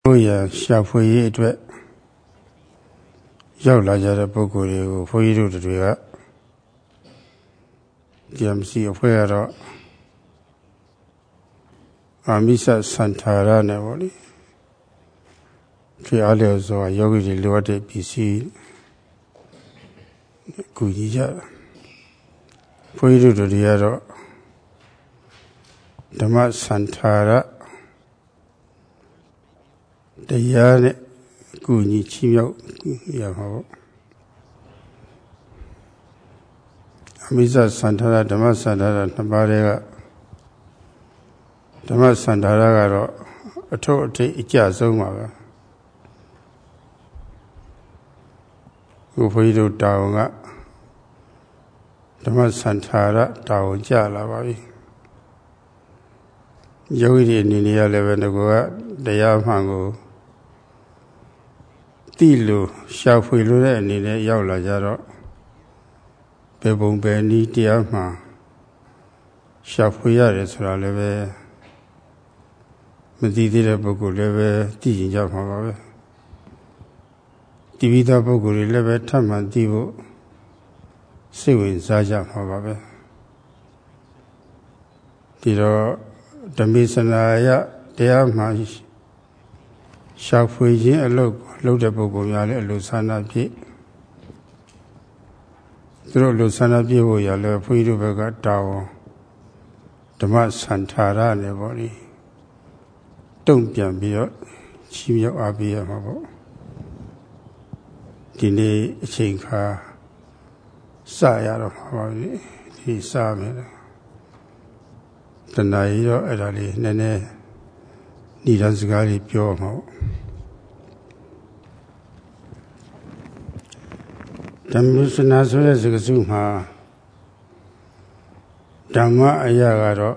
ဘုရားရှာဖွေရေးအတွက်ရောက်လာကြတဲ့ပုဂ္ဂိုလ်တွေကိုဘုန်းကြီးတို့တွေကDMCအဖွဲ့ကတော့အာမိစစန္ထာရနဲ့ပေါ့လေဖြစ်အားလျော်စွာယောဂီတွေလိုအပ်တဲ့ပစ္စည်းကူညီကြတာဘုန်းကြီးတို့တွေကတော့ဓမ္မစန္ထာရတရားနဲ့ကုညီချီးမြှောက်ရမှာပေါ့အမိစစန္ဒာရဓမ္မစန္ဒာရနှစ်ပါးတည်းကဓမ္မစန္ဒာရကတော့အထုပ်အထိပ်အကျဆုံးပါပဲခုဘုန်းကြီးတို့တာဝန်ကဓမ္မစန္ဒာရတာဝန်ကြလာပါပြီယောဂီတွေအနေနဲ့လည်းပဲငါကတရားမှန်ကိုတိလို့ရှာဖွေလို့တဲ့အနေနဲ့ရောက်လာကြတော့ဘယ်ပုံပဲနည်းတရားမှရှာဖွေရတယ်ဆိုတာလည်းပဲမသိသေးတဲ့ပုဂ္ဂိုလ်လည်းပဲသိကျင်ကြမှာပါပဲတိပိသပုဂ္ဂိုလ်တွေလည်းပဲထပ်မှန်သိဖို့စိတ်ဝင်စားကြမှာပါပဲဒီတော့ဓမ္မိစနာယတရားမှရှာဖွေခြင်းအလုပ်တဲ့ပုဂ္ဂိုလ်များလည်းအလိုဆန္ဒပြည့်သူတို့လိုဆန္ဒပြည့်ဖို့ရလဲဘုန်းကြီးတို့ဘက်ကတာဝန်ဓမ္မစန္ထာရနဲ့ပေါ့လေတုံ့ပြန်ပြီးတော့ချီးမြှောက်အားပေးရမှာပေါ့ဒီနေ့အချိန်ခါစရတော့မှာပါပြီဒီစမယ်တဏှာကြီးတော့အဲ့ဒါလေးနည်းနည်းဏိဒန်းစကားလေးပြောမှာပေါ့ဓမ္မစနာဆိုတဲ့စကားစုမှာဓမ္မအရာကတော့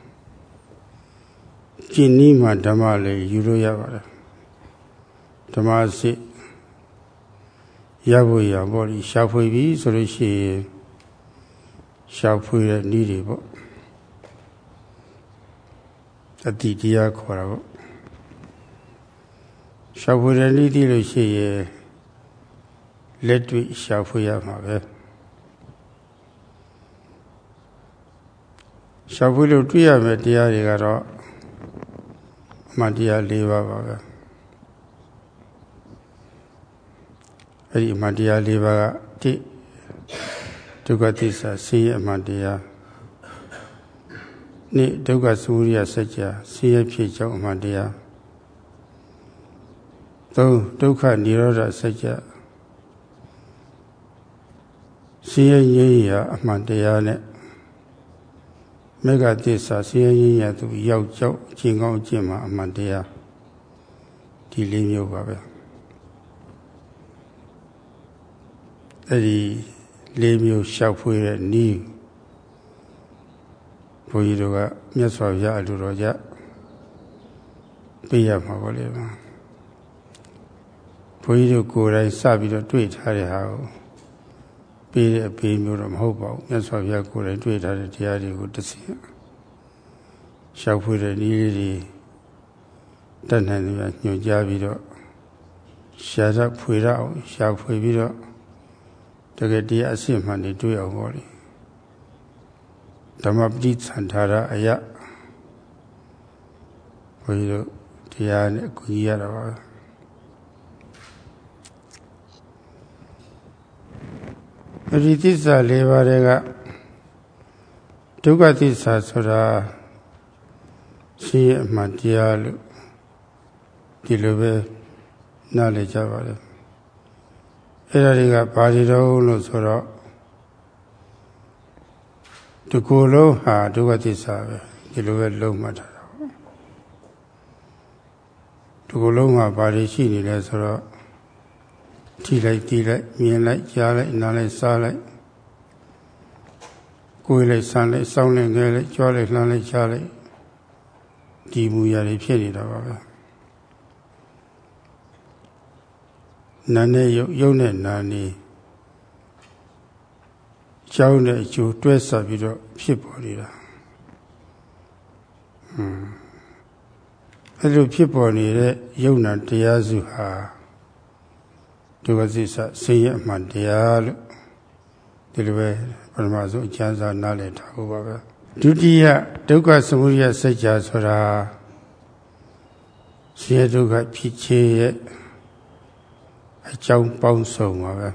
ကျင့်နည်းမှာဓမ္မလေးယူလို့ရပါတယ်ဓမ္မစစ်ရဖို့ရပေါ့ဒီရှာဖွေပြီးဆိုလို့ရှိရင်ရှာဖွေတဲ့နည်းတွေပေါ့အတိတရားခေါ်တာပေါ့ရှာဖွေတဲ့နည်းသိလို့ရှိရင်လက်တွေ့ရှာဖွေရမှာပဲရှာဖွေလို့တွေ့ရမယ့်တရားတွေကတော့အမှန်တရား၄ပါးပါပဲအဲ့ဒီအမှန်တရား၄ပါးကတိဒုက္ခသစ္စာဆင်းရဲအမှန်တရားနိဒုက္ခသမုဒယစัจ जा ဆင်းရဲဖြစ်ကြောင်းအမှန်တရား၃ဒုက္ခនិရောဓစัจ जाဆင်းရဲရင်းရာအမှန်တရားနဲ့မေဃသစ္စာဆင်းရဲရင်းရာသူရောက်ကြောက်အချင်းကောင်းအချင်းမှာအမှန်တရားဒီ၄မျိုးပါပဲအဲ့ဒီ၄မျိုးရှောက်ဖွေးတဲ့နည်းဘုန်းကြီးတို့ကမြတ်စွာဘုရားအလိုတော်ကြပေးရမှာပေါ့လေဘုန်းကြီးတို့ကိုယ်တိုင်စပြီးတော့တွေ့ထားတဲ့ဟာကိုပေးတဲ့အပေးမျိုးတော့မဟုတ်ပါဘူးမြတ်စွာဘုရားကိုယ်တိုင်တွေ့ထားတဲ့တရားတွေကိုတစ်ဆင့်ရှောက်ဖွေတဲ့နည်းလေးတွေတတ်နိုင်တယ်ညွှန်ကြားပြီးတော့ရှားဖွေရအောင်ရှားဖွေပြီးတော့တကယ်တရားအစစ်မှန်တွေတွေ့အောင်ပေါ့လေဓမ္မပဋိသန္ဓာရအယဘုန်းကြီးတို့တရားနဲ့အကူကြီးရတာပါပရိသစ္စာ၄ပါးတွေကဒုက္ခသစ္စာဆိုတာရှိရအမှန်တရားလို့ဒီလိုပဲနားလည်ကြပါတယ်အဲ့ဒါတွေကဘာတွေတော့လို့ဆိုတော့ဒီကိုယ်လုံးဟာဒုက္ခသစ္စာပဲဒီလိုပဲလုံးမှတ်ထားတာပေါ့ဒီကိုယ်လုံးမှာဘာတွေရှိနေလဲဆိုတော့ထိလိုက်တီးလိုက်မြင်လိုက်ကြားလိုက်နားလိုက်စားလိုက်ကိုယ်လိုက်ဆန်းလိုက်စောင်းလိုက်ငဲလိုက်ကြွားလိုက်လှမ်းလိုက်ချလိုက်ဒီမူရာတွေဖြစ်နေတာပါပဲနာနဲ့ရုပ်နဲ့နာနေကြောင်းနဲ့အကျိုးတွဲဆက်ပြီးတော့ဖြစ်ပေါ်နေတာအဲ့လိုဖြစ်ပေါ်နေတဲ့ယုံနာတရားစုဟာဒုက္ခသစ္စာဆင်းရဲအမှန်တရားလို့ဒီလိုပဲပထမဆုံးအကျဉ်းစာနားလည်ထားဖို့ပါပဲဒုတိယဒုက္ခသမုဒယစัจ जा ဆိုတာဆင်းရဲဒုက္ခဖြစ်ခြင်းရဲ့အကြောင်းပေါင်းစုံပါပဲ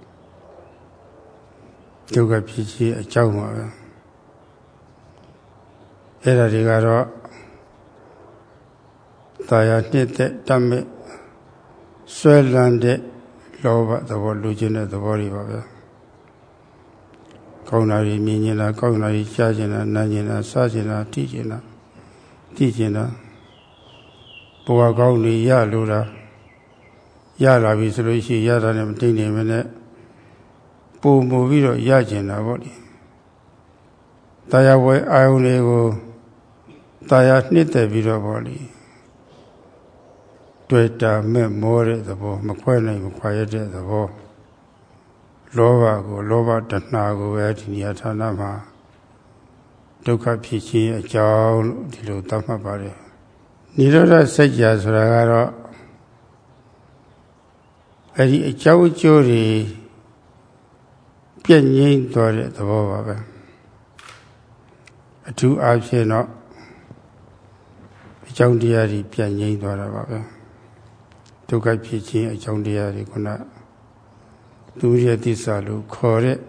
ဒုက္ခဖြစ်ခြင်းအကြောင်းပါပဲအဲ့ဒါတွေကတော့တာယာနှစ်သက်တတ်မဲ့ဆွဲလန်းတဲ့လောဘသဘောလူချင်းတဲ့သဘောတွေပါပဲကောင်းတာတွေမြင်ကျင်တာကောင်းတာတွေကြားကျင်တာနားကျင်တာစားကျင်တာထိကျင်တာသိကျင်တာဘဝကောင်းတွေရလို့တာရလာပြီဆိုလို့ရှိရင်ရတာနဲ့မတိတ်နေမနဲ့ပုံမူပြီးတော့ရကျင်တာပေါ့လေတရားဝဲအာယုန်တွေကိုတရားနှစ်သက်ပြီးတော့ပေါ့လေတွေ့တာမဲ့မောတဲ့သဘောမခွဲနိုင်မခွာရတဲ့သဘောလောဘကိုလောဘတဏှာကိုပဲဒီနေရာဌာနမှာဒုက္ခဖြစ်ခြင်းအကြောင်းလို့ဒီလိုသတ်မှတ်ပါတယ်နိရောဓစัจ जा ဆိုတာကတော့အဲ့ဒီအကြောင်းအကျိုးတွေပြည့်ငြိမ်းသွားတဲ့သဘောပါပဲအထူးအားဖြင့်တော့အကြောင်းတရားတွေပြည့်ငြိမ်းသွားတာပါပဲဒုက္ခဖြစ်ခြင်းအကြောင်းတရားတွေခုနသူရဲ့သစ္စာလို့ခေါ်တဲ့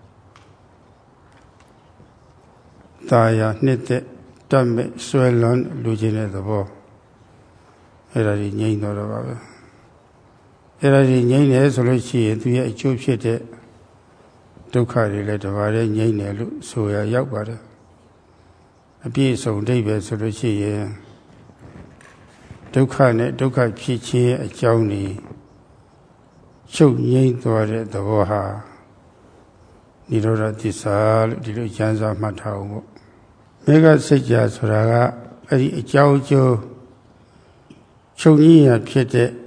တာယာနှစ်သက်တတ်မဲ့ဆွဲလန်းလူချင်းတဲ့သဘောအဲ့ဒါကြီးငြိမ်းသွားတော့ပါပဲအဲ့ဒါကြီးငြိမ်းတယ်ဆိုလို့ရှိရင်သူရဲ့အကျိုးဖြစ်တဲ့ဒုက္ခတွေလည်းတပါးလည်းငြိမ်းတယ်လို့ဆိုရရောက်ပါတယ်အပြည့်အစုံအဓိပ္ပာယ်ဆိုလို့ရှိရင်ဒုက္ခနဲ့ဒုက္ခဖြစ်ခြင်းအကြောင်းတွေချုပ်ငြိမ်းသွားတဲ့သဘောဟာနိရောဓသစ္စာလို့ဒီလိုကျမ်းစာမှတ်ထားအောင်ပေါ့မေဃစัจ जा ဆိုတာကအဲ့ဒီအကြောင်းအကျိုးချုပ်ငြိမ်းရဖြစ်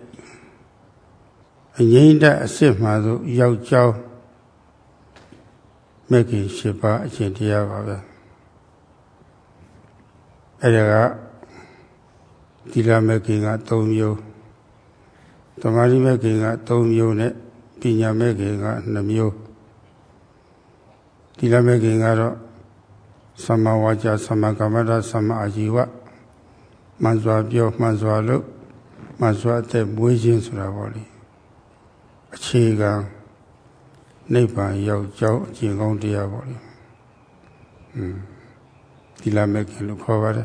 တဲ့အငြိမ့်တဲ့အစစ်မှသို့ရောက်ကြောင်းမေခင်၈ပါးအရှင်တရားပါပဲအဲ့ဒါကသီလမေခင်က3မျိုးသမာဓိမေခင်က3မျိုးနဲ့ပညာမေခင်က2မျိုးသီလမေခင်ကတော့သမ္မာဝါကြသမ္မာကမ္မန္တသမ္မာအာជីဝမှန်စွာပြောမှန်စွာလုပ်မှန်စွာအသက်မွေးခြင်းဆိုတာပေါ့လေအခြေခံနိဗ္ဗာန်ရောက်ကြောင်းအကျင့်ကောင်းတရားပေါ့လေသီလမေခင်လို့ခေါ်ပါတယ်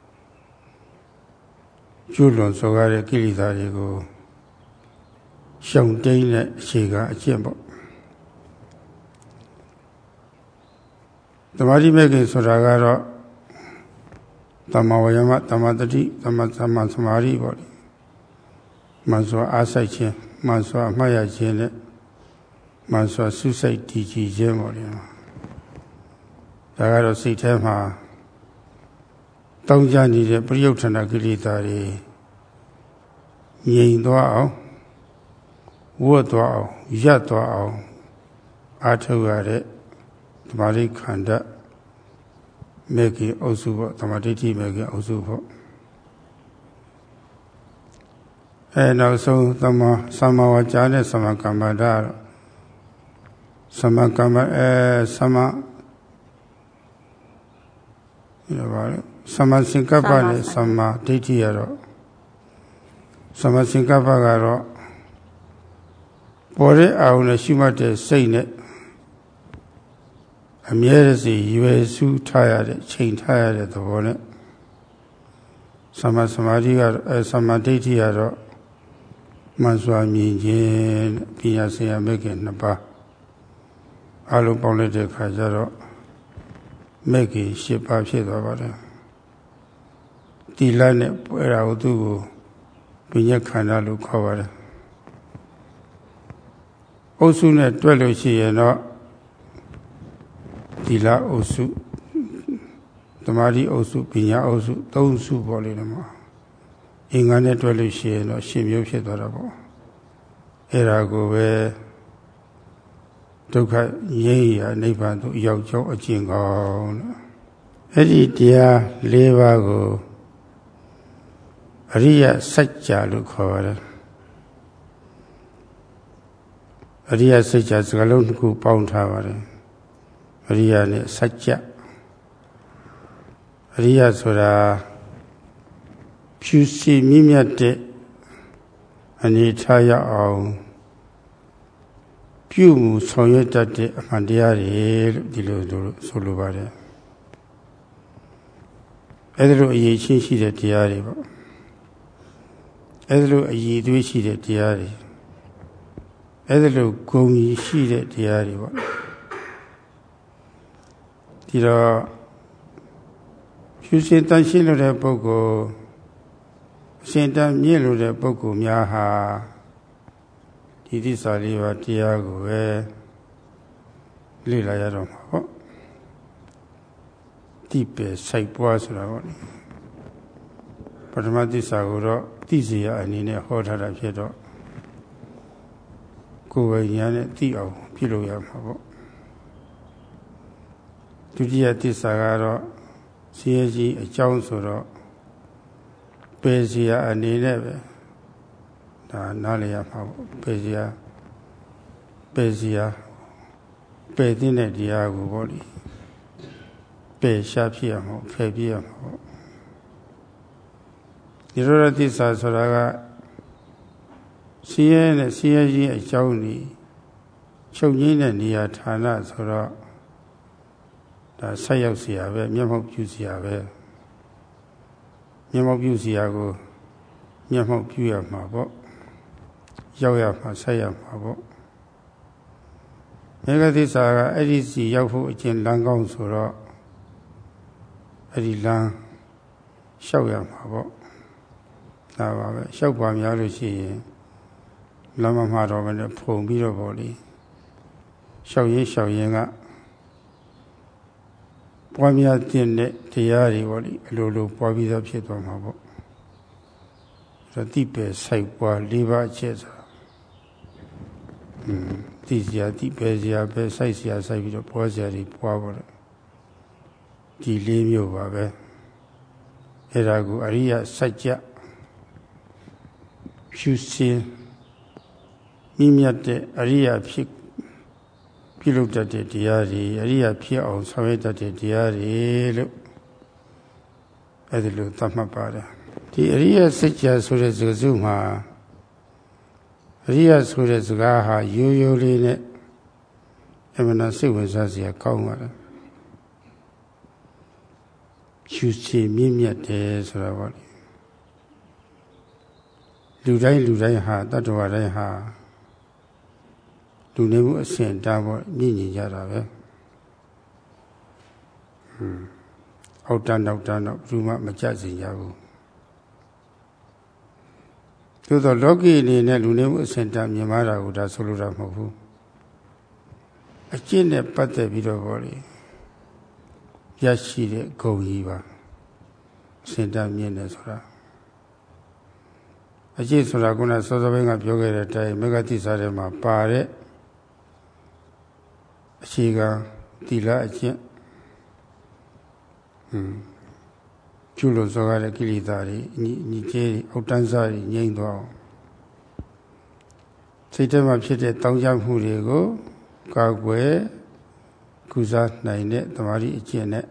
ကျွလွန်စောကားတဲ့ကိလေသာတွေကိုရှောင်တိန်တဲ့အခြေခံအကျင့်ပေါ့သမာဓိမေခင်ဆိုတာကတော့သမ္မာဝါယာမသမ္မာတတိသမ္မာသမာဓိပေါ့လေမှန်စွာအားစိုက်ခြင်းမှန်စွာအမှတ်ရခြင်းနဲ့မှန်စွာစုစိတ်တည်ကြည်ခြင်းပေါ့လေဒါကတော့စိတ်ထဲမှာတောင်းကြနေတဲ့ပရိယုဌာဏကိလေသာတွေငြိမ်သွားအောင်ဝတ်သွားအောင်ရပ်သွားအောင်အားထုတ်ရတဲ့သမာဓိခန္ဓာမေခင်အုပ်စုပေါ့သမာဓိဋ္ဌိမေခင်အုပ်စုပေါ့နောက်ဆုံးသမ္မာဝါကြနဲ့သမ္မာကမ္မန္တတော့သမ္မာကမ္မသမ္မာဘာလဲသမ္မာစင်္ကပ္ပနဲ့သမ္မာဒိဋ္ဌိကတော့သမ္မာစင်္ကပ္ပကတော့ပေါ်တဲ့အာရုံနဲ့ရှုမှတ်တဲ့စိတ်နဲ့အမြဲတစေရွယ်စုထားရတဲ့ချိန်ထားရတဲ့သဘောနဲ့သမ္မာသမာဓိကတော့သမ္မာဒိဋ္ဌိကတော့မှန်စွာမြင်ခြင်းပညာစရာမေခင်2ပါးအလုံးပေါင်းလိုက်တဲ့အခါကျတော့မေခင်10ပါးဖြစ်သွားပါတယ်တိလနဲ့အဲ့ဒါကိုသူ့ကိုပညာခန္ဓာလို့ခေါ်ပါတယ်အုပ်စုနဲ့တွက်လို့ရှိရင်တော့သီလအုပ်စုသမာဓိအုပ်စုပညာအုပ်စု3စုပေါ့လေတော့အင်္ဂါနဲ့တွက်လို့ရှိရင်တော့10မျိုးဖြစ်သွားတာပေါ့အဲ့ဒါကိုပဲဒုက္ခငြိမ်းရာနိဗ္ဗာန်သို့ရောက်ကြောင်းအကျင့်ကောင်းလို့အဲ့ဒီတရား၄ပါးကိုအရိယစัจ जा လို့ခေါ်ပါတယ်အရိယစัจ जा စကားလုံးတစ်ခုပေါင်းထားပါတယ်အရိယနဲ့စัจ जा အရိယဆိုတာဖြူစင်မြင့်မြတ်တဲ့အနေထားရအောင်ပြုမှုဆောင်ရွက်တတ်တဲ့အမှန်တရားတွေလို့ဒီလိုဆိုလိုပါတယ်အဲ့ဒါလိုအရေးချင်းရှိတဲ့တရားတွေပေါ့အဲ့ဒါလိုအရေးသွေးရှိတဲ့တရားတွေအဲ့ဒါလိုဂုဏ်ကြီးရှိတဲ့တရားတွေပေါ့ဒီတော့ဖြူစင်တန်ရှင်းလို့တဲ့ပုဂ္ဂိုလ်အရှင်တန်မြင့်လို့တဲ့ပုဂ္ဂိုလ်များဟာဒီသစ္စာလေးပါးတရားကိုပဲလေ့လာရတော့မှာပေါ့တိပဲစိုက်ပွားဆိုတာပေါ့ပထမသစ္စာကိုတော့သိစေရအနေနဲ့ဟောထားတာဖြစ်တော့ကိုယ်ဝိညာဉ်နဲ့သိအောင်ပြုလုပ်ရမှာပေါ့ဒုတိယသစ္စာကတော့ဆင်းရဲကြီးအကြောင်းဆိုတော့ပယ်စီရအနေနဲ့ပဲဒါနားလည်ရမှာပေါ့ပယ်စီရပယ်တဲ့တရားကိုပေါ့လေပယ်ရှားဖြစ်ရမှာဖယ်ပြရမှာပေါ့ဒီလိုသစ္စာဆိုတာကဆင်းရဲနဲ့ဆင်းရဲကြီးအကြောင်းကြီးချုပ်ငြိမ်းတဲ့နေရာဌာနဆိုတော့ဒါဆက်ရောက်เสียပဲမျက်မှောက်ပြုเสียပဲမျက်မှောက်ပြုเสียကိုမျက်မှောက်ပြုရမှာပေါ့ရောက်ရမှာဆက်ရမှာပေါ့မေဃသစ္စာကအဲ့ဒီစီရောက်ဖို့အကျဉ်းလမ်းကောင်းဆိုတော့အဲ့ဒီလမ်းလျှောက်ရမှာပေါ့ဒါပါပဲလျှောက်ပါများလို့ရှိရင်လမ်းမမှာတော့ပဲဖုံပြီးတော့ပေါ့လေလျှောက်ရင်ကပွားများတဲ့တရားတွေပေါ့လေအလိုလိုပွားပြီးသားဖြစ်သွားမှာပေါ့ဒါတိပဲစိုက်ပွား၄ပါးအချက်ဆိုတာတိစရာတိပဲစရာပဲစိုက်စရာစိုက်ပြီးတော့ပွားစရာတွေပွားပါတော့ဒီ၄မျိုးပါပဲအဲ့ဒါကိုအရိယစัจ जा ဖြူစင်မြင့်မြတ်တဲ့အရိယဖြစ်ပြုလုပ်တတ်တဲ့တရားတွေအရိယဖြစ်အောင်ဆောင်ရွက်တတ်တဲ့တရားတွေလို့အဲ့ဒီလိုသတ်မှတ်ပါတယ်ဒီအရိယစัจ जा ဆိုတဲ့စကားစုမှာအရိယဆိုတဲ့စကားဟာရိုးရိုးလေးနဲ့အမှန်တရားစိတ်ဝင်စားစရာကောင်းပါတယ်ဖြူစင်မြင့်မြတ်တယ်ဆိုတာပေါ့လေလူတိုင်းဟာတတ္တဝါတိုင်းဟာလူနေမှုအစဉ်တားပေါ့မြင့်ညီကြတာပဲအောက်တန်းနောက်တန်းတော့ဘူးမှမကြစေကြဘူးသို့သောလောကီအနေနဲ့လူနေမှုအစဉ်တားမြင်မာတာကိုဒါဆိုလိုတာမဟုတ်ဘူးအကျင့်နဲ့ပတ်သက်ပြီးတော့ပေါ့လေရရှိတဲ့ဂုဏ်ကြီးပါအစဉ်တားမြင်တယ်ဆိုတာအကျင့်ဆိုတာကစောစောပိုင်းကပြောခဲ့တဲ့အတိုင်းမေဃသစ္စာထဲမှာပါတဲ့အခြေခံသီလအကျင့်ကျุလို့ဆိုရတဲ့ကိလေသာတွေညီကျေးအောက်တန်းစားတွေငြိမ့်သွားအောင်စိတ်ထဲမှာဖြစ်တဲ့တောင်းကြမှုတွေကိုကာကွယ်ကုစားနိုင်တဲ့သမာဓိအကျင့်နဲ့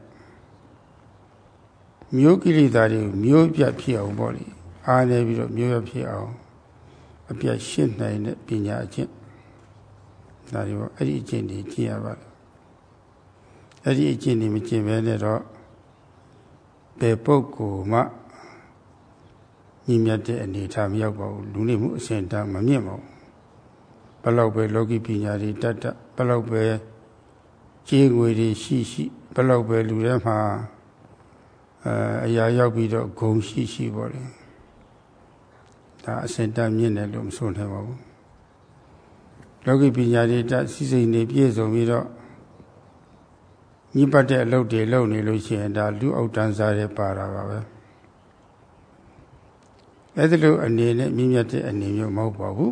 မျိုးကိလေသာတွေမျိုးပြဖြစ်အောင်ပေါ့လေအားနေပြီးတော့မျိုးရဖြစ်အောင်အပြတ်ရှင်းနိုင်တဲ့ပညာအကျင့်ဒါတွေပေါ့အဲ့ဒီအကျင့်တွေကျင့်ရပါတယ်အဲ့ဒီအကျင့်တွေမကျင့်ဘဲနဲ့တော့ဘယ်ပုဂ္ဂိုလ်မှညီမြတ်တဲ့အနေထားမရောက်ပါဘူးလူနေမှုအစဉ်တန်းမမြင့်ပါဘူးဘယ်လောက်ပဲလောကီပညာတွေတတ်ဘယ်လောက်ပဲကြေးငွေတွေရှိဘယ်လောက်ပဲလူထဲမှာအရာရောက်ပြီးတော့ဂုဏ်ရှိပေါ့လေဒါအစဉ်တန်းမြင့်တယ်လို့မဆိုနိုင်ပါဘူးလောကီပညာတွေတတ်စိစိမ်တွေပြည့်စုံပြီးတော့ညှိပတ်တဲ့အလုပ်တွေလုပ်နေလို့ရှိရင်ဒါလူအောက်တန်းစားတွေပါတာပါပဲအဲ့ဒီလိုအနေနဲ့မြင့်မြတ်တဲ့အနေမျိုးမဟုတ်ပါဘူး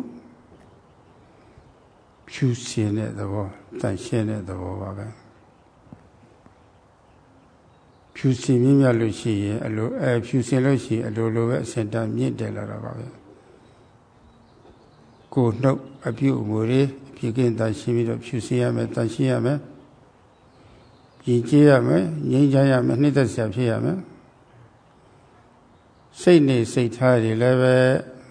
ဖြူစင်တဲ့သဘောတန်ရှင်းတဲ့သဘောပါပဲဖြဖြူစင်မြင့်မြတ်လို့ရှိရင်ဖြူစင်လို့ရှိရင်အလိုလိုပဲအစင်တန်းမြင့်တယ်လာတာပါပဲကိုယ်နှုတ်အပြုအမူတွေအပြည့်ကင်းတန်ရှင်းပြီးတော့ဖြူစင်ရမယ်တန်ရှင်းရမယ်ရင်ကျေးရမယ်ငြိမ်းချမ်းရမယ်နှိမ့်သက်စရာဖြစ်ရမယ်စိတ်နေစိတ်ထားတွေလည်းပဲ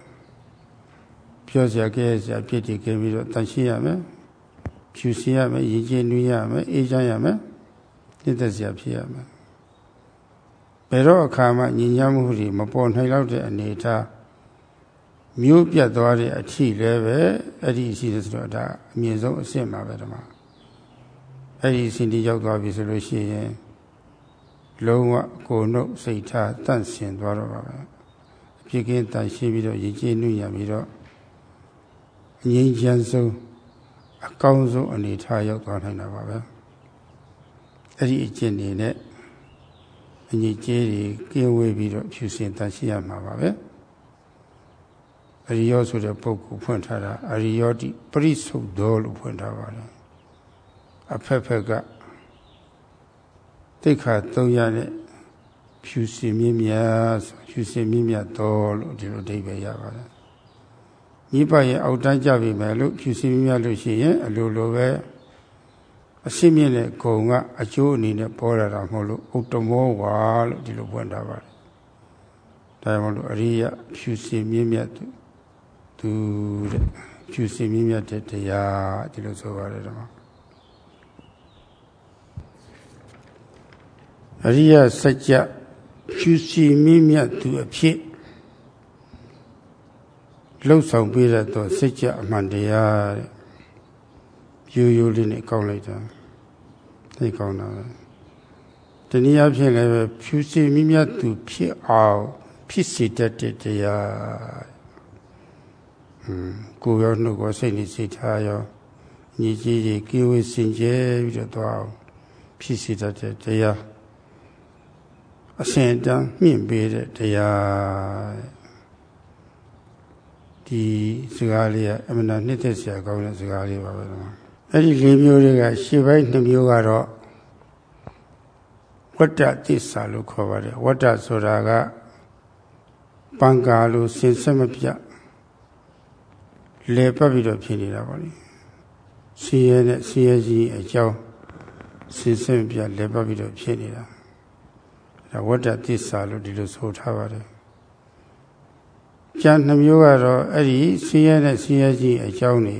ပြောစရာကြဲစရာဖြစ်တည်ခဲ့ပြီးတော့တန်ရှင်းရမယ်ဖြူစင်ရမယ်ရင်ကျေးနွေးရမယ်အေးချမ်းရမယ်နှိမ့်သက်စရာဖြစ်ရမယ်ဘယ်တော့အခါမှညဉ့်ညမ်းမှုတွေမပေါ်နိုင်တော့တဲ့အနေအထားမျိုးပြတ်သွားတဲ့အထိလည်းပဲအဲ့ဒီရှိတယ်ဆိုတော့ဒါအမြင့်ဆုံးအဆင့်ပါပဲဓမ္မအဲ့ဒီအဆင့်ที่ရောက်သွားပြီဆိုလို့ရှိရင်လုံးဝကိုယ်နှုတ်စိတ်ထားတန့်စင်သွားတော့ပါပဲအပြည့်ကင်းတန်ရှင်းပြီးတော့ရည်ကြည်နှွေးရပြီးတော့ငြိမ်းချမ်းဆုံးအကောင်းဆုံးအနေအထားရောက်သွားနိုင်တာပါပဲအဲ့ဒီအကျင့်တွေနဲ့အညီကျေးတွေကင်းဝေးပြီးတော့ဖြူစင်တန်ရှင်းရမှာပါပဲအရိယောဆိုတဲ့ပုဂ္ဂိုလ်ဖွင့်ထားတာအရိယောတိပရိသုဒ္ဓောလို့ဖွင့်ထားပါတယ်အဖက်ဖက်ကတိခါ300နဲ့ဖြူစင်မြင့်မြတ်ဆိုဖြူစင်မြင့်မြတ်တော်လို့ဒီလိုအဓိပ္ပာယ်ရပါတယ်မိဘရဲ့အောက်တန်းကြပြီမယ်လို့ဖြူစင်မြင့်မြတ်လို့ရှိရင်အလိုလိုပဲအရှင်းမြင့်တဲ့ဂုံကအကျိုးအနေနဲ့ပေါ်လာတာမဟုတ်လို့ဥတ္တမောဝါလို့ဒီလိုဖွင့်ထားပါတယ်ဒါမှမဟုတ်အရိယဖြူစင်မြင့်မြတ်သူတဲ့ဖြူစင်မြင့်မြတ်တဲ့တရားဒီလိုဆိုပါတယ်ဓမ္မအရိယစัจ जा ဖြူစင်မြင့်မြတ်သူအဖြစ်လှုပ်ဆောင်ပေးတဲ့တော့စัจ जा အမှန်တရားတဲ့ရိုးရိုးလေးနဲ့ကောက်လိုက်တာသိကောင်းတာပဲတနည်းအားဖြင့်လည်းဖြူစင်မြင့်မြတ်သူဖြစ်အောင်ဖြစ်စေတတ်တဲ့တရားကိုယ်ရောနှုတ်ကိုစိတ်နဲ့စိတ်ထားရောညီကြီးကြီးကိဝေစင်ကြဲပြီးတော့သွားဖြစ်စေတတ်တဲ့တရားအစဉ်တန်းမြင့်ပေးတဲ့တရားဒီစကားလေးကအမှန်တရားနှစ်သက်စရာကောင်းတဲ့စကားလေးပါပဲအဲ့ဒီ၄မျိုးတွေကရှေ့ပိုင်း2မျိုးကတော့ဝတ္တသစ္စာလို့ခေါ်ပါတယ်ဝတ္တဆိုတာကပံကာလို့စင်ဆက်မပြလဲပတ်ပြီးတော့ဖြစ်နေတာပေါ့လေဆင်းရဲနဲ့ဆင်းရဲကြီးအကြောင်းစင်ဆက်မပြလဲပတ်ပြီးတော့ဖြစ်နေတာဒါဝတ္တသစ္စာလို့ဒီလိုဆိုထားပါတယ်ကျန်2မျိုးကတော့အဲ့ဒီဆင်းရဲနဲ့ဆင်းရဲကြီးအကြောင်းတွေ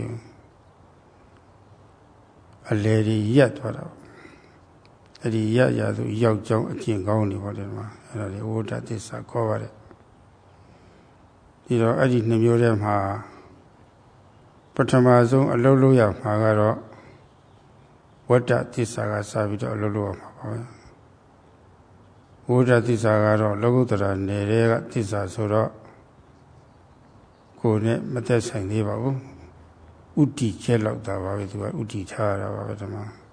အလေဒီရက်သွားတာအဲ့ဒီရရသူရောက်ကြောင်းအကျင့်ကောင်းနေပါတယ်မှာအဲ့ဒါလေဝတ္တသစ္စာခေါ်ပါတယ်ဒီတော့အဲ့ဒီ2မျိုးထဲမှာပထမဆုံးအလုပ်လုပ်ရမှာကတော့ဝတ္တသစ္စာကစပြီးတော့အလုပ်လုပ်ရမှာပါပဲဝတ္တသစ္စာကတော့လောကုတ္တရာနယ်တွေကသစ္စာဆိုတော့ကိုယ်နဲ့မသက်ဆိုင်သေးပါဘူးဥတီကျက်လောက်တာပါပဲသူကဥတီထားရတာပါပဲဓမ္မ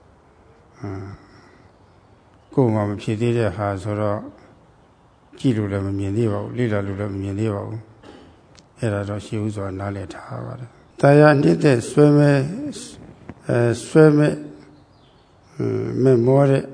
ကိုယ်မှမဖြစ်သေးတဲ့ဟာဆိုတော့ကြည့်လို့လည်းမမြင်သေးပါဘူးလေ့လာလို့လည်းမမြင်သေးပါဘူးအဲ့ဒါတော့ရှေးဥစွာနားလည်ထားပါတယ်တရားနှစ်သက်ဆွဲမဲ့မောတဲ့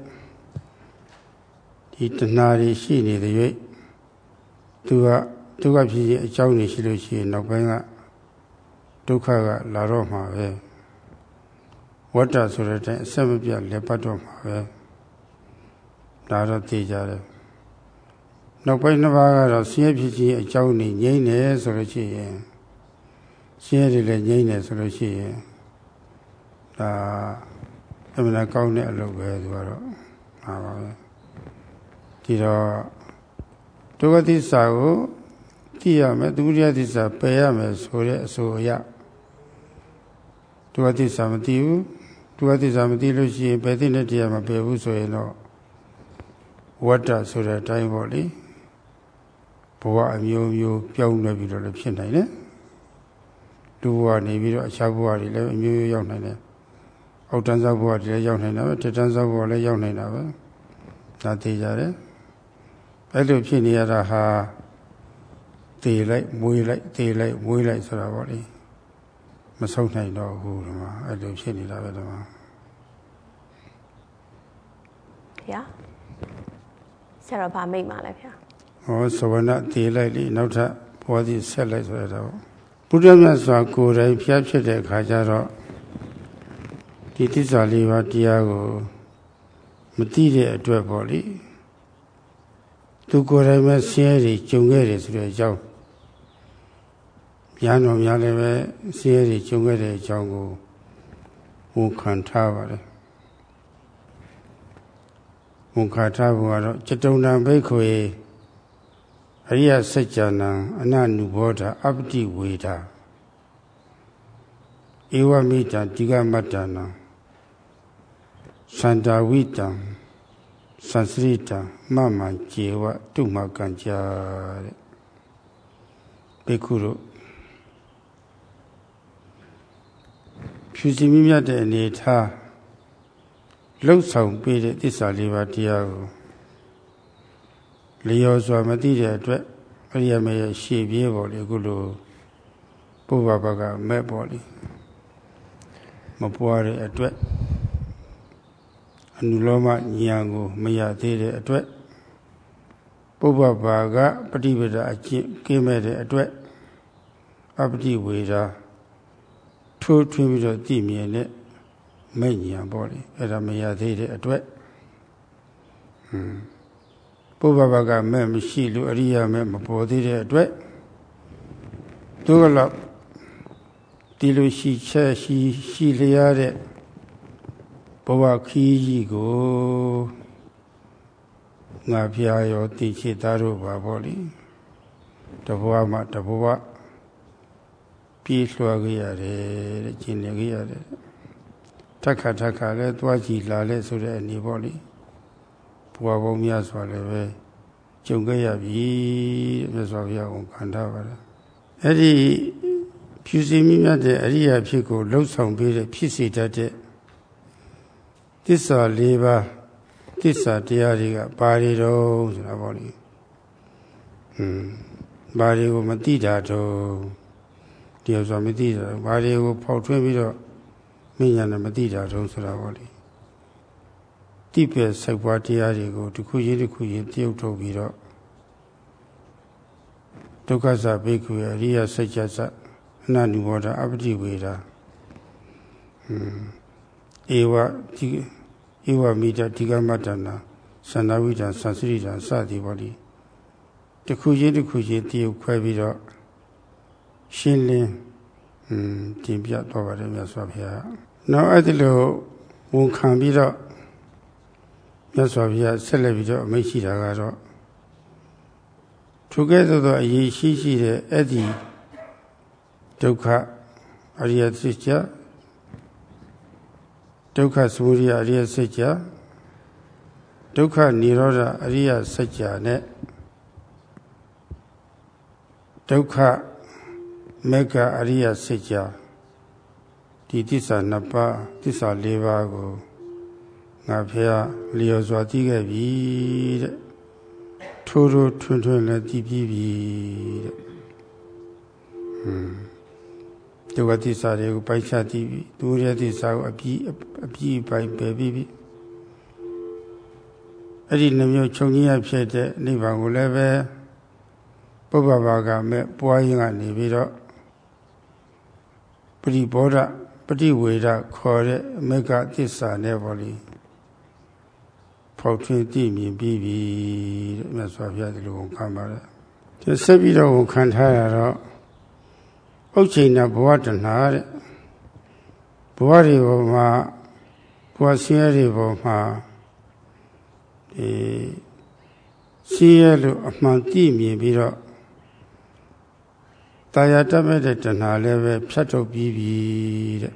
ဒီတဏှာတွေရှိနေတဲ့၍သူကဖြစ်ရဲ့အကြောင်းတွေရှိလို့ရှိရင်နောက်ပိုင်းကဒုက္ခကလာတော့မှာပဲဝတ္တဆိုတဲ့အတိုင်းအဆက်မပြတ်လက်ပတ်တော့မှာပဲဒါတော့သိကြတယ်နောက်ပိုင်း2ပါးကတော့ဆင်းရဲဖြစ်ခြင်းအကြောင်းတွေငြိမ့်နေဆိုလို့ရှိရင်ဆင်းရဲတွေလည်းငြိမ့်နေဆိုလို့ရှိရင်ဒါအမှန်ကောင်းတဲ့အလုပ်ပဲသူကတော့မှာပါပဲဒီတော့ဒုက္ခသစ္စာကိုကြည့်ရမယ်ဒုက္ခသစ္စာပယ်ရမယ်ဆိုတဲ့အဆိုအရဒုက္ခသစ္စာမသိဘူးဒုက္ခသစ္စာမသိလို့ရှိရင်ပယ်တဲ့နဲ့တရားမပယ်ဘူးဆိုရင်တော့ဝတ္တဆိုတဲ့အတိုင်းပေါ့လေဘဝအမျိုးမျိုးပြောင်းလဲပြီးတော့လည်းဖြစ်နိုင်တယ်လူဘဝနေပြီးတော့အခြားဘဝတွေလည်းအမျိုးမျိုးရောက်နိုင်တယ်အောက်တန်းစားဘဝတွေလည်းရောက်နိုင်တာပဲတက်တန်းစားဘဝလည်းရောက်နိုင်တာပဲဒါသိကြတယ်အဲ့လိုဖြစ်နေရတာဟာသေလိုက်မွေးလိုက်သေလိုက်မွေးလိုက်ဆိုတာပေါ့လေမဆုံးနိုင်တော့ဘူးဒီမှာအဲ့လိုဖြစ်နေတာပဲဒီမှာဗျာဆရာတော်ဗာမိတ်မှာလဲဗျာဟောသဝနာတည်လိုက်လေနောက်ထပ်ဘောဓိဆက်လိုက်ဆိုရတော့ဘုရားမြတ်စွာကိုယ်တိုင်ဖျားဖြစ်တဲ့အခါကျတော့ဒီသစ္စာလေးပါးတရားကိုမသိတဲ့အတွက်ပေါ့လေသူကိုယ်တိုင်ပဲဆင်းရဲတွေကြုံခဲ့တယ်ဆိုတဲ့အကြောင်းညာတော်များလည်းပဲဆင်းရဲတွေကြုံခဲ့တဲ့အကြောင်းကိုဝန်ခံထားပါတယ်ဝန်ခံထားဖို့ကတော့ကျတုံဏဘိက္ခွေအရိယစัจ jana အနနုဘောဓအပ္ပတိဝေဒဧဝမိတံတိကမတ္တနာသန္တာဝိတံသံစရိတံမမံကျေဝတုမကံကြတဲ့ဘိက္ခုတို့ဖြူစင်မြတ်တဲ့အနေထားလှုပ်ဆောင်ပေးတဲ့သစ္စာလေးပါးတရားကိုလျော်စွာမသိတဲ့အတွက်အရိယာမေရဲ့ရှေ့ပြေးပေါ်လေအခုလိုပုဗ္ဗဘကမဲ့ပေါ်လေမပွားတဲ့အတွက်အနုလောမဉာဏ်ကိုမရသေးတဲ့အတွက်ပုဗ္ဗဘာကပฏิပဒါအကျင့်ကင်းမဲ့တဲ့အတွက်အပ္ပတိဝေဒထိုးထွင်းပြီးတော့သိမြင်တဲ့မဲ့ဉာဏ်ပေါ့လေအဲ့ဒါမရသေးတဲ့အတွက်ပုဗ္ဗဘာကမဲ့မရှိလို့အရိယာမဲ့မပေါ်သေးတဲ့အတွက်သူကတော့ဒီလိုရှိချက်ရှိလျားတဲ့ဘဝခီးကြီးကိုငါဖျားရောတိချစ်သားတို့ပါပေါ့လေတဘဝမှာတဘဝပြေးလွှားခဲ့ရတယ်တဲ့ကျင်လည်ခဲ့ရတယ်ထက်ခါလဲသွားကြည့်လာလဲဆိုတဲ့အနေပေါ့လေဘဝပေါင်းများစွာလည်းပဲကြုံခဲ့ရပြီတဲ့မြတ်စွာဘုရားကိုခံထားပါလားအဲ့ဒီဖြူစင်မြတ်တဲ့အရိယာဖြစ်ကိုလှုပ်ဆောင်ပေးတဲ့ဖြစ်စေတတ်တဲ့သစ္စာ၄ပါးသစ္စာတရားတွေကဘာတွေတော့ဆိုတာပေါ့လေဘာတွေကိုမသိတာတော့ဒီဥစ္စာမသိတာဘာတွေကိုဖောက်ထွင်းပြီးတော့မဉ္ဇဏ်နဲ့မသိတာတော့ဆိုတာပေါ့လေတိပဲစိုက်ပွားတရားတွေကိုတစ်ခုချင်းတစ်ခုချင်းတရုပ်ထုတ်ပြီးတော့ဒုက္ခသဘိက္ခုအရိယစัจ jana အနနုဘောဓအပ္ပတိဝေဒဧဝမိတတိကမတ္တနာသန္တာဝိတံသံစရိတံစသည်ပေါ့လေတစ်ခုချင်းတစ်ခုချင်းတရုပ်ခွဲပြီးတော့ရှင်းလင်းတင်ပြတော့ပါတယ်မြတ်စွာဘုရားနောက်အဲ့ဒီလိုဝန်ခံပြီးတော့မြတ်စွာဘုရားဆက်လက်ပြီးတော့အမိန့်ရှိတာကတော့ထိုကဲ့သို့သောအရေးရှိတဲ့အဲ့ဒီဒုက္ခအရိယစัจ jana ဒုက္ခသမုဒယအရိယစัจ jana ဒုက္ခនិရောဓအရိယစัจ jana နဲ့ဒုက္ခမေဃအရိယစัจ jana ဒီသစ္စာနှစ်ပါးသစ္စာ၄ပါးကိုငါဖျားလျော်စွာသိခဲ့ပြီတဲ့ထိုးထွန်းလည်းသိပြီးပြီတဲ့ဒုက္ခသစ္စာတွေကိုပိုက်ချသိပြီဒုရသစ္စာကိုအပြီးပိုင်ပယ်ပြီးပြီအဲ့ဒီနှမျိုးချုပ်ကြီးရဖြစ်တဲ့နိဗ္ဗာန်ကိုလည်းပဲပုဗ္ဗဘာကမဲ့ပွားရင်ကနေပြီးတော့ပရိဘောဓပฏิဝေဒခေါ်တဲ့မေဃသစ္စာနဲ့ပေါ့လေဖောက်ထွင်းသိမြင်ပြီးပြီတဲ့မြတ်စွာဘုရားဒီလိုဝန်ခံပါတယ်ဆက်ပြီးတော့ဝန်ခံထားရတော့ဥက္ချိန်နာဘဝတဏှာတဲ့ဘဝတွေပေါ်မှာဘဝဆင်းရဲတွေပေါ်မှာဆင်းရဲလို့အမှန်သိမြင်ပြီးတော့တာယာတတ်မဲ့တဲ့တဏှာလည်းပဲဖြတ်ထုတ်ပြီးပြီတဲ့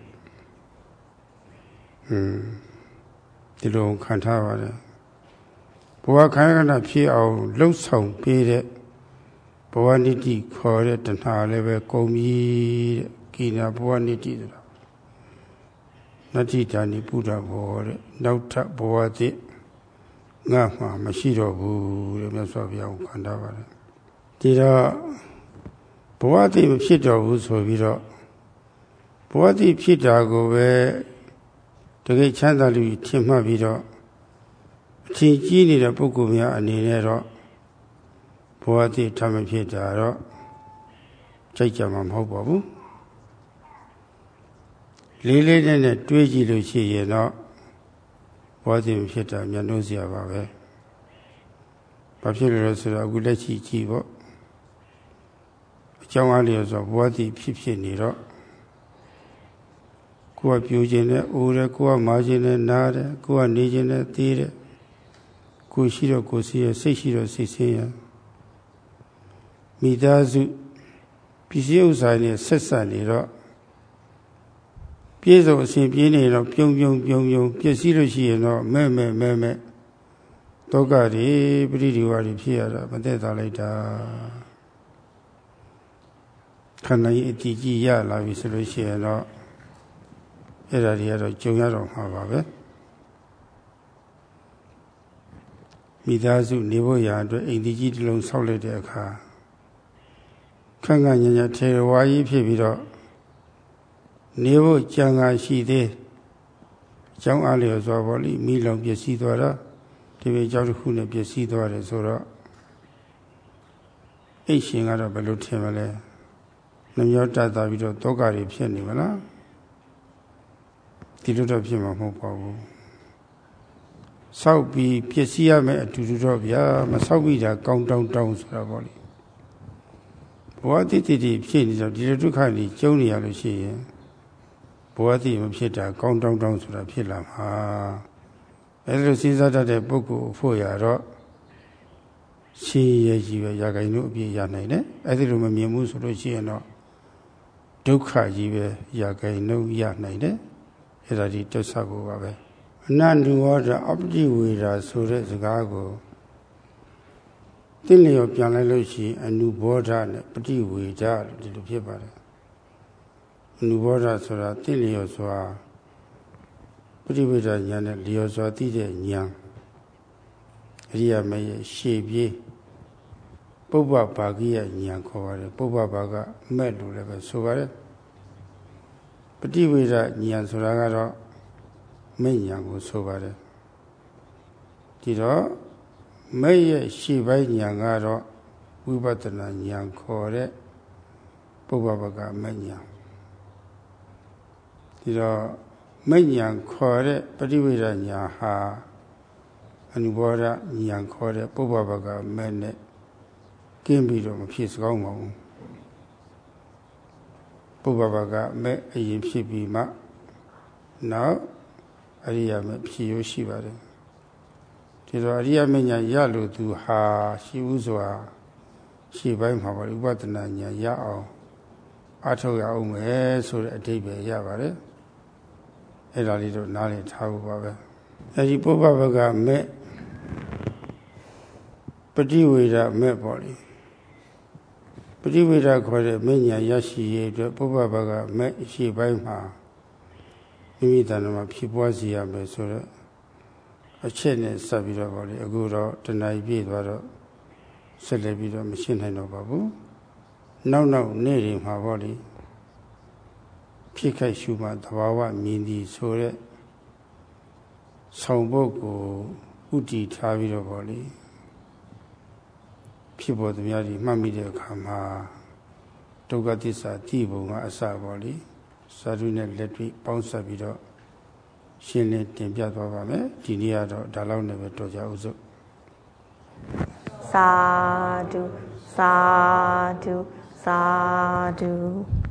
ဒီလိုခံထားပါတယ်ဘဝခန္ဓာဖြစ်အောင်လှုပ်ဆောင်ပေးတဲ့ဘဝနိတိခေါ်တဲ့တဏှာလည်းပဲကုန်ပြီတဲ့ကိနာဘဝနိတိဆိုတာနတ္တိတာနိပုဒ္ဓဘောတဲ့နောက်ထပ်ဘဝသစ်ငါမှမရှိတော့ဘူးတဲ့မြတ်စွာဘုရားကိုခံထားပါတယ်ဒီတော့ဘဝသစ်မဖြစ်တော့ဘူးဆိုပြီးတော့ဘဝသစ်ဖြစ်တာကိုပဲတကယ်ချမ်းသာလို့ထင်မှတ်ပြီးတော့အချင်းကြီးနေတဲ့ပုဂ္ဂိုလ်များအနေနဲ့တော့ဘဝတည်ထမဖြစ်တာတော့ကြိုက်ကြမှာမဟုတ်ပါဘူးလေးလေးနဲ့တွေးကြည့်လို့ရှိရင်တော့ဘဝတည်ဖြစ်တာမျက်နှာစရာပါပဲဘာဖြစ်လို့လဲဆိုတော့အခုလက်ရှိကြည့်ပေါ့အကြောင်းအားလျော်ဆိုဘဝတည်ဖြစ်နေတော့ကိုယ်ကပြိုခြင်းနဲ့အိုးတယ်ကိုယ်ကမာခြင်းနဲ့နားတယ်ကိုယ်ကနေခြင်းနဲ့သေးတယ်ကိုယ်ရှိတော့ကိုယ်စီရစိတ်ရှိတော့စိတ်ဆင်းရမိသားစုပစ္စည်းဥစ္စာနဲ့ဆက်ဆက်နေတော့ပြည့်စုံအစဉ်ပြင်းနေတော့ပြုံပြည့်စည်လို့ရှိရင်တော့မဲ့ဒုက္ခတွေပရိဒီဝါတွေဖြစ်ရတာမသက်သာလိုက်တာခန္ဓာကြီးအတည်ကြီးရလာပြီဆိုလို့ရှိရင်တော့အဲ့ဒါတွေကတော့ကြုံရတော့မှာပါပဲမိသားစုနေဖို့ရာအတွက်အိမ်ကြီးတစ်လုံးဆောက်လိုက်တဲ့အခါခန့်ခန့်ညံထေရဝါကြီးဖြစ်ပြီးတော့နေဖို့ကြံကားရှိသေးအကြောင်းအားလျော်စွာပေါ့လေမိလောင်ပျက်စီးသွားတာဒီပေကြောင့်တစ်ခုနဲ့ပျက်စီးသွားတယ်ဆိုတော့အိတ်ရှင်ကတော့ဘယ်လိုထင်မလဲနှမျောတတ်တာပြီးတော့ဒုက္ခတွေဖြစ်နေမလားဒီလိုတော့ဖြစ်မှာမဟုတ်ပါဘူးဆောက်ပြီးပျက်စီးရမယ်အတူတူတော့ဗျာမဆောက်ပြီးတာကောင်းတောင်းဆိုတာပေါ့လေဘဝတည်ဖြစ်နေတော့ဒီလိုဒုက္ခတွေကျုံနေရလို့ရှိရင်ဘဝတည်မဖြစ်တာကောင်းတောင်းဆိုတာဖြစ်လာမှာအဲလိုစဉ်းစားတတ်တဲ့ပုဂ္ဂိုလ်ဖို့ရတော့ရှင်းရကြီးပဲရာဂိုင်တို့အပြည့်ရနိုင်တယ်အဲဒီလိုမမြင်ဘူးဆိုလို့ရှိရင်တော့ဒုက္ခကြီးပဲရာဂိုင်တို့ရနိုင်တယ်အဲ့ဒါဒီတွတ်ဆက်ဖို့ပါပဲအနန္တဝါဒအပ္ပတိဝေဒာဆိုတဲ့စကားကိုသိလျော်ပြန်လိုက်လို့ရှိရင်အနုဘောဓနဲ့ပฏิဝေဒလို့ဒီလိုဖြစ်ပါတယ်အနုဘောဓဆိုတာသိလျော်စွာပฏิဝေဒဉာဏ်နဲ့လျော်စွာသိတဲ့ဉာဏ်အရိယာမရဲ့ရှေ့ပြေးပုပ္ပဘာဂိယဉာဏ်ခေါ်ပါတယ်ပုပ္ပဘာကမဲ့လို့လည်းပဲဆိုပါတယ်ပฏิဝေဒဉာဏ်ဆိုတာကတော့မဲ့ဉာဏ်ကိုဆိုပါတယ်ဒီတော့မဲ့ရဲ့ရှေ့ပိုင်းဉာဏ်ကတော့ဝိပဿနာဉာဏ်ခေါ်တဲ့ပုပ္ပဘာကမဲ့ဉာဏ်ဒီတော့မဲ့ဉာဏ်ခေါ်တဲ့ပฏิဝေဒဉာဏ်ဟာအနုဘောဓဉာဏ်ခေါ်တဲ့ပုပ္ပဘာကမဲ့နဲ့ကင်းပြီးတော့မဖြစ်စကောင်းပါဘူးပုပ္ပဘာကမဲ့အရင်ဖြစ်ပြီးမှနောက်အရိယာမဲ့ဖြစ်ရရှိပါတယ်ဒီတော့အရိယာမဲ့ညာရလို့သူဟာရှိဥစွာရှေ့ပိုင်းမှာပါဥပဒနာညာရအောင်အထောက်ရအောင်မယ်ဆိုတဲ့အဓိပ္ပာယ်ရပါတယ်အဲ့ဒါလေးတော့နားလည်ထားဖို့ပါပဲအဲဒီပုပ္ပဘာကမဲ့ပฏิဝေဒမဲ့ပေါ့လေပฏิဝေဒခေါ်တဲ့မဲ့ညာရရှိရေးအတွက်ပုပ္ပဘာကမဲ့ရှေ့ပိုင်းမှာမိမိတဏ္ဍာမှာဖြစ်ပွားစီရမယ်ဆိုတော့အချက်နဲ့ဆက်ပြီးတော့ပေါ့လေအခုတော့တဏှာပြည့်သွားတော့ဆက်လက်ပြီးတော့မရှင်းနိုင်တော့ပါဘူးနောက်နေ့တွေမှာပေါ့လေဖြစ်ခိုက်ရှုမှသဘာဝမြင်သည်ဆိုတဲ့ဆောင်ပုဒ်ကိုဥတည်ထားပြီးတော့ပေါ့လေဖြစ်ပေါ်သမျှဒီမှတ်မိတဲ့အခါမှာဒုက္ခသစ္စာသိပုံကအစပေါ့လေစာရုနဲ့လက်တွေ့ပေါင်းစပ်ပြီးတော့ရှင်းလင်းတင်ပြသွားပါမယ်ဒီနေ့ကတော့ဒါလောက်နဲ့ပဲတော်ကြအောင်စို့သာဓုသာဓုသာဓု